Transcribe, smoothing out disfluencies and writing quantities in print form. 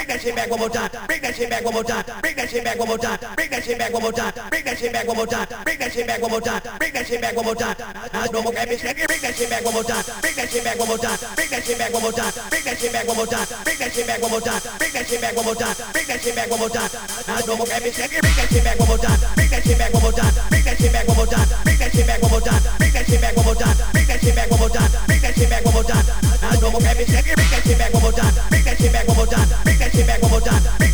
that shit back one more time. Bring that shit back one more time. Bring that shit back one more time. Bring that shit back one more time. Bring that shit back one more time. Bring that shit back one more time. Bring that shit back one more time. No more cabbage. Bring that shit back one more time. Bring that shit back one more time. Bring that shit back one more time. Bring that shit back one more time. Bring that shit back one more time. Bring that shit back one more time. Bring that shit back one more time. No more cabbage. Bring that shit back one more time. Bring that shit back one more time. Bring that shit back one more time. Bring that shit back one more time. Bring that shit back one more time. Bring that shit back one more time. Bring that shit back one more time. No more cabbage. Bring that shit back one more time. Bring that shit back one more time. Bring that shit back one more time. Bring